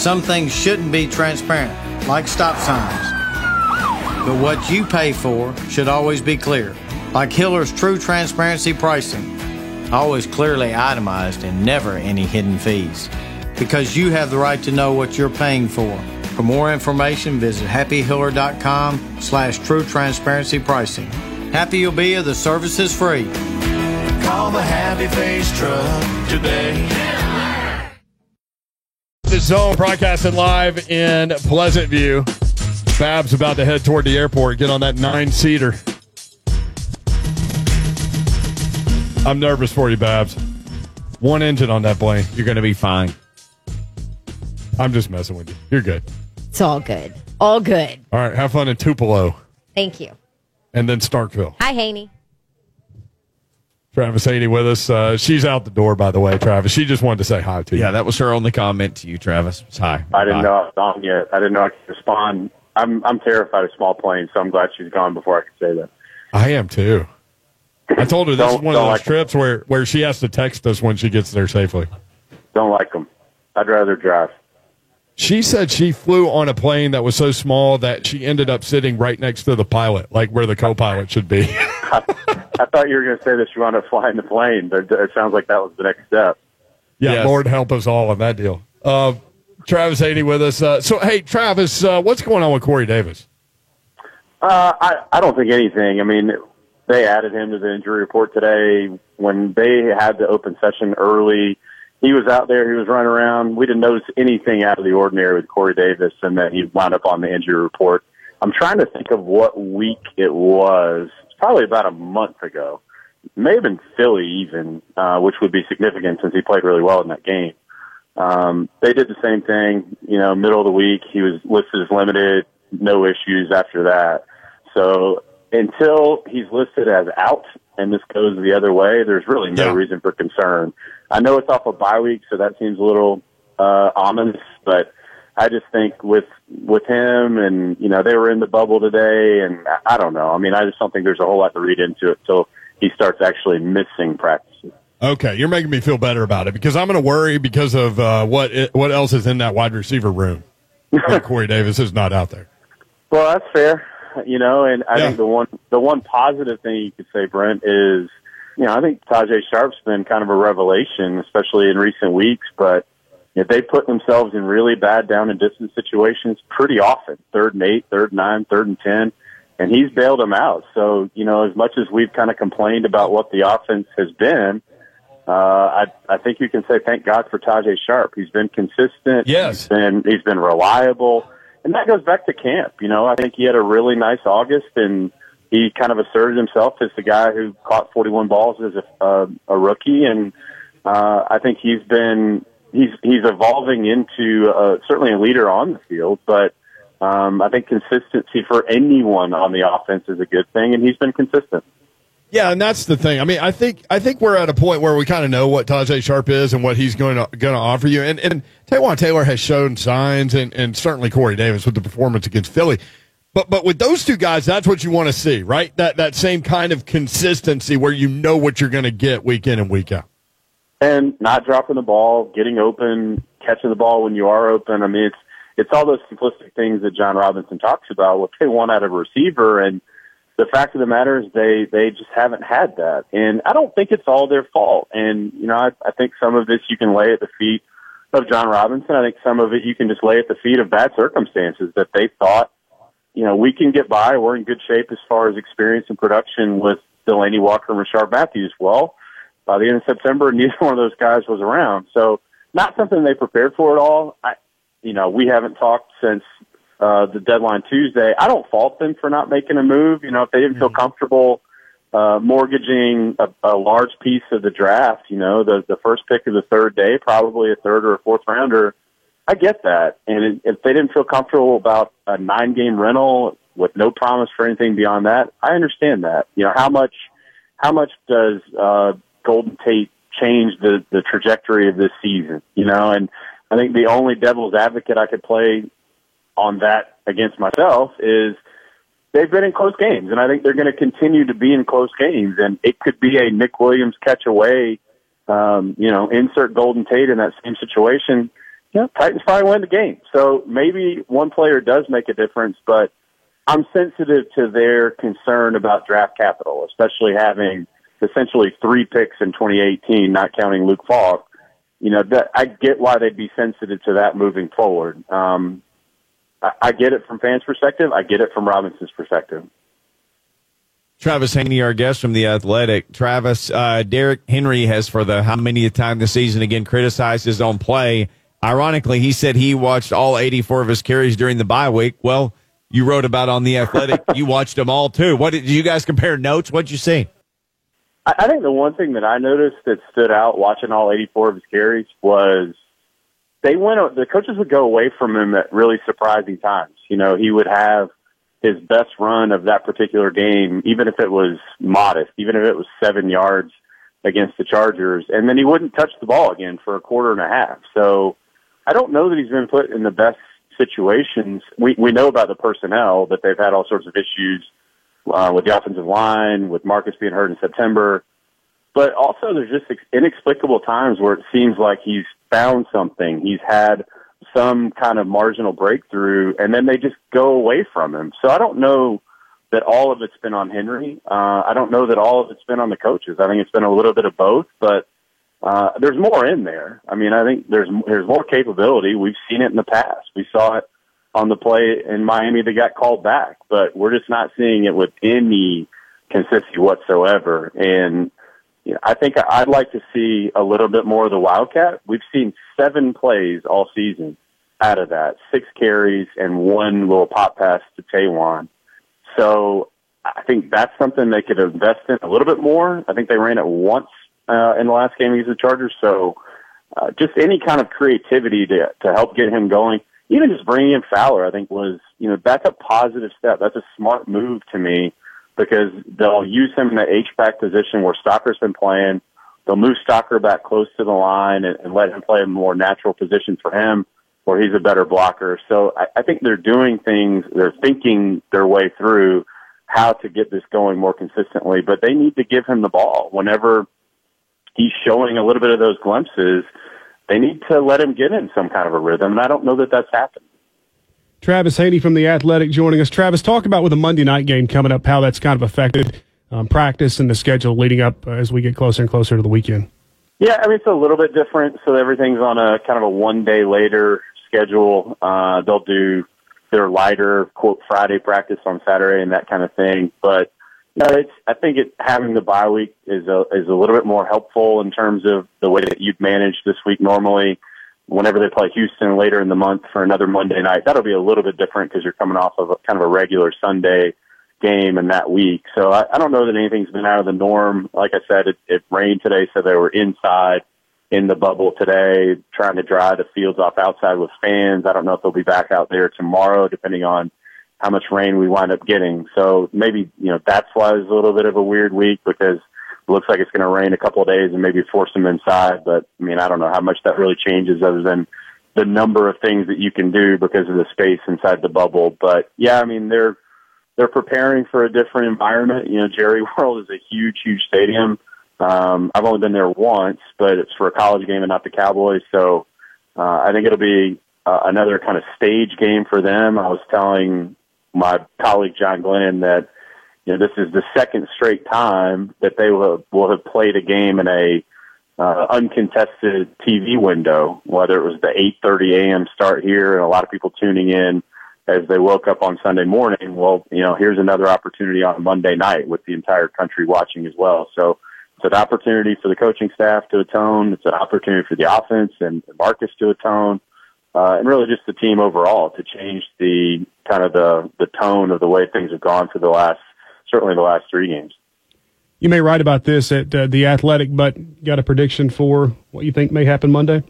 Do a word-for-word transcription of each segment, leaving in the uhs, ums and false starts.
Some things shouldn't be transparent, like stop signs. But what you pay for should always be clear, like Hiller's True Transparency Pricing. Always clearly itemized and never any hidden fees. Because you have the right to know what you're paying for. For more information, visit happy hiller dot com slash true transparency pricing. Happy you'll be if the service is free. Call the Happy Face Truck today. The Zone broadcasting live in Pleasant View. Babs about to head toward the airport, get on that nine-seater. I'm nervous for you, Babs. One engine on that plane. You're going to be fine. I'm just messing with you. You're good. It's all good. All good. All right, have fun in Tupelo. Thank you. And then Starkville. Hi, Haney. Travis Haney with us. Uh, she's out the door, by the way, Travis. She just wanted to say hi to you. Yeah, that was her only comment to you, Travis. Hi. I didn't Bye. know I was on yet. I didn't know I could respond. I'm I'm terrified of small planes, so I'm glad she's gone before I could say that. I am, too. I told her this is Don't- one of don't those like trips where, where she has to text us when she gets there safely. Don't like them. I'd rather drive. She said she flew on a plane that was so small that she ended up sitting right next to the pilot, like where the co-pilot should be. I, I thought you were going to say that she wanted to fly in the plane, but it sounds like that was the next step. Yeah, Yes. Lord help us all on that deal. Uh, Travis Haney with us. Uh, so, hey, Travis, uh, what's going on with Corey Davis? Uh, I, I don't think anything. I mean, they added him to the injury report today. When they had the open session early, he was out there, he was running around. We didn't notice anything out of the ordinary with Corey Davis, and then he wound up on the injury report. I'm trying to think of what week it was. It's probably about a month ago. It may have been Philly even, uh, which would be significant since he played really well in that game. Um, they did the same thing, you know, middle of the week. He was listed as limited, no issues after that. So until he's listed as out and this goes the other way, there's really no Yeah. reason for concern. I know it's off a bye week, so that seems a little uh, ominous, but I just think with with him and, you know, they were in the bubble today, and I don't know. I mean, I just don't think there's a whole lot to read into it until he starts actually missing practices. Okay, you're making me feel better about it because I'm going to worry because of uh, what it, what else is in that wide receiver room. when Corey Davis is not out there. Well, that's fair, you know, and I Yeah. think the one the one positive thing you could say, Brent, is, you know, I think Tajay Sharp's been kind of a revelation, especially in recent weeks, but you know, they put themselves in really bad down and distance situations pretty often, third and eight, third and nine, third and ten, and he's bailed them out. So, you know, as much as we've kind of complained about what the offense has been, uh, I, I think you can say thank God for Tajay Sharp. He's been consistent. Yes. He's been, he's been reliable. And that goes back to camp. You know, I think he had a really nice August, and he kind of asserted himself as the guy who caught forty-one balls as a, uh, a rookie. And uh, I think he's been he's he's evolving into uh, certainly a leader on the field. But um, I think consistency for anyone on the offense is a good thing, and he's been consistent. Yeah, and that's the thing. I mean, I think I think we're at a point where we kind of know what Tajay Sharp is and what he's going to going to offer you. And and Taywan Taylor has shown signs, and, and certainly Corey Davis with the performance against Philly. But but with those two guys, that's what you want to see, right? That that same kind of consistency where you know what you're going to get week in and week out. And not dropping the ball, getting open, catching the ball when you are open. I mean, it's it's all those simplistic things that John Robinson talks about. What they want out of a receiver, and the fact of the matter is they, they just haven't had that. And I don't think it's all their fault. And, you know, I, I think some of this you can lay at the feet of John Robinson. I think some of it you can just lay at the feet of bad circumstances that they thought, you know, we can get by. We're in good shape as far as experience and production with Delaney Walker and Rashard Matthews. Well, by the end of September, neither one of those guys was around. So not something they prepared for at all. I, you know, we haven't talked since Uh, the deadline Tuesday. I don't fault them for not making a move. You know, if they didn't feel comfortable uh, mortgaging a, a large piece of the draft, you know, the the first pick of the third day, probably a third or a fourth rounder, I get that. And it, if they didn't feel comfortable about a nine-game rental with no promise for anything beyond that, I understand that. You know, how much how much does uh, Golden Tate change the the trajectory of this season? You know, and I think the only devil's advocate I could play on that against myself is they've been in close games, and I think they're going to continue to be in close games, and it could be a Nick Williams catch away, um, you know, insert Golden Tate in that same situation. yeah, Titans probably win the game. So maybe one player does make a difference, but I'm sensitive to their concern about draft capital, especially having essentially three picks in twenty eighteen, not counting Luke Falk. You know, that, I get why they'd be sensitive to that moving forward. Um, I, I get it from fans' perspective. I get it from Robinson's perspective. Travis Haney, our guest from The Athletic. Travis, uh, Derrick Henry has, for the how many time this season, again, criticized his own play. Ironically, he said he watched all eighty-four of his carries during the bye week. Well, you wrote about on The Athletic. You watched them all, too. What did you guys compare notes? What did you see? I, I think the one thing that I noticed that stood out watching all eighty-four of his carries was they went, the coaches would go away from him at really surprising times. You know, he would have his best run of that particular game, even if it was modest, even if it was seven yards against the Chargers, and then he wouldn't touch the ball again for a quarter and a half. So I don't know that he's been put in the best situations. We we know about the personnel, that they've had all sorts of issues uh, with the offensive line, with Marcus being hurt in September. But also there's just inexplicable times where it seems like he's found something. He's had some kind of marginal breakthrough, and then they just go away from him. So I don't know that all of it's been on Henry. Uh, I don't know that all of it's been on the coaches. I think it's been a little bit of both, but uh, there's more in there. I mean, I think there's there's more capability. We've seen it in the past. We saw it on the play in Miami that got called back, but we're just not seeing it with any consistency whatsoever. And you know, I think I'd like to see a little bit more of the Wildcat. We've seen seven plays all season out of that, six carries and one little pop pass to Taywan. So I think that's something they could invest in a little bit more. I think they ran it once uh, in the last game against the Chargers. So uh, just any kind of creativity to to help get him going. Even just bringing in Fowler, I think was, you know, that's a positive step. That's a smart move to me, because they'll use him in the H-back position where Stocker's been playing. They'll move Stocker back close to the line and, and let him play a more natural position for him, where he's a better blocker. So I, I think they're doing things, they're thinking their way through how to get this going more consistently, but they need to give him the ball. Whenever he's showing a little bit of those glimpses, they need to let him get in some kind of a rhythm, and I don't know that that's happened. Travis Haney from The Athletic joining us. Travis, talk about with the Monday night game coming up, how that's kind of affected um, practice and the schedule leading up uh, as we get closer and closer to the weekend. Yeah, I mean, it's a little bit different. So everything's on a kind of a one day later schedule. Uh, they'll do their lighter, quote, Friday practice on Saturday and that kind of thing. But, you know, it's, I think it, having the bye week is a, is a little bit more helpful in terms of the way that you'd manage this week normally. Whenever they play Houston later in the month for another Monday night, that'll be a little bit different because you're coming off of a, kind of a regular Sunday game in that week. So I, I don't know that anything's been out of the norm. Like I said, it, it rained today, so they were inside in the bubble today, trying to dry the fields off outside with fans. I don't know if they'll be back out there tomorrow, depending on how much rain we wind up getting. So maybe, you know, that's why it's a little bit of a weird week, because it looks like it's going to rain a couple of days and maybe force them inside. But, I mean, I don't know how much that really changes other than the number of things that you can do because of the space inside the bubble. But, yeah, I mean, they're they're preparing for a different environment. You know, Jerry World is a huge, huge stadium. Um, I've only been there once, but it's for a college game and not the Cowboys. So uh, I think it'll be uh, another kind of stage game for them. I was telling my colleague John Glennon that, you know, this is the second straight time that they will have, will have played a game in a uh, uncontested T V window, whether it was the eight thirty a.m. start here and a lot of people tuning in as they woke up on Sunday morning. Well, you know, here's another opportunity on Monday night with the entire country watching as well. So it's an opportunity for the coaching staff to atone. It's an opportunity for the offense and Marcus to atone, uh, and really just the team overall to change the kind of the, the tone of the way things have gone for the last, certainly the last three games. You may write about this at uh, The Athletic, but got a prediction for what you think may happen Monday?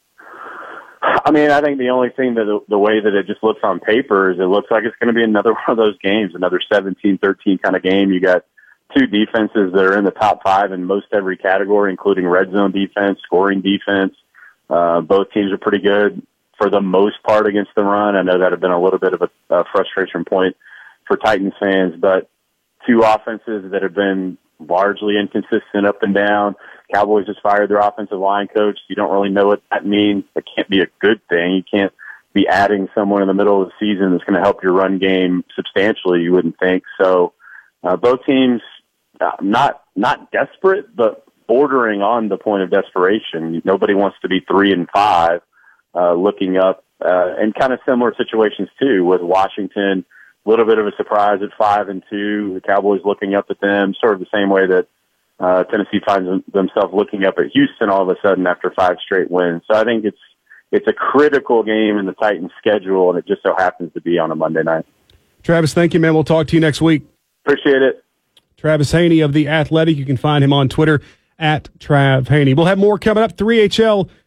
I mean, I think the only thing that the, the way that it just looks on paper is it looks like it's going to be another one of those games, another seventeen thirteen kind of game. You got two defenses that are in the top five in most every category, including red zone defense, scoring defense. Uh, both teams are pretty good for the most part against the run. I know that had been a little bit of a, a frustration point for Titans fans, but two offenses that have been largely inconsistent up and down. Cowboys just fired their offensive line coach. You don't really know what that means. It can't be a good thing. You can't be adding someone in the middle of the season that's going to help your run game substantially, you wouldn't think. So uh, both teams, uh, not not desperate, but bordering on the point of desperation. Nobody wants to be three and five, uh, looking up, uh, and kind of similar situations too with Washington. A little bit of a surprise at five and two. The Cowboys looking up at them, sort of the same way that uh, Tennessee finds them, themselves looking up at Houston all of a sudden after five straight wins. So I think it's it's a critical game in the Titans' schedule, and it just so happens to be on a Monday night. Travis, thank you, man. We'll talk to you next week. Appreciate it. Travis Haney of The Athletic. You can find him on Twitter at Trav Haney. We'll have more coming up. three H L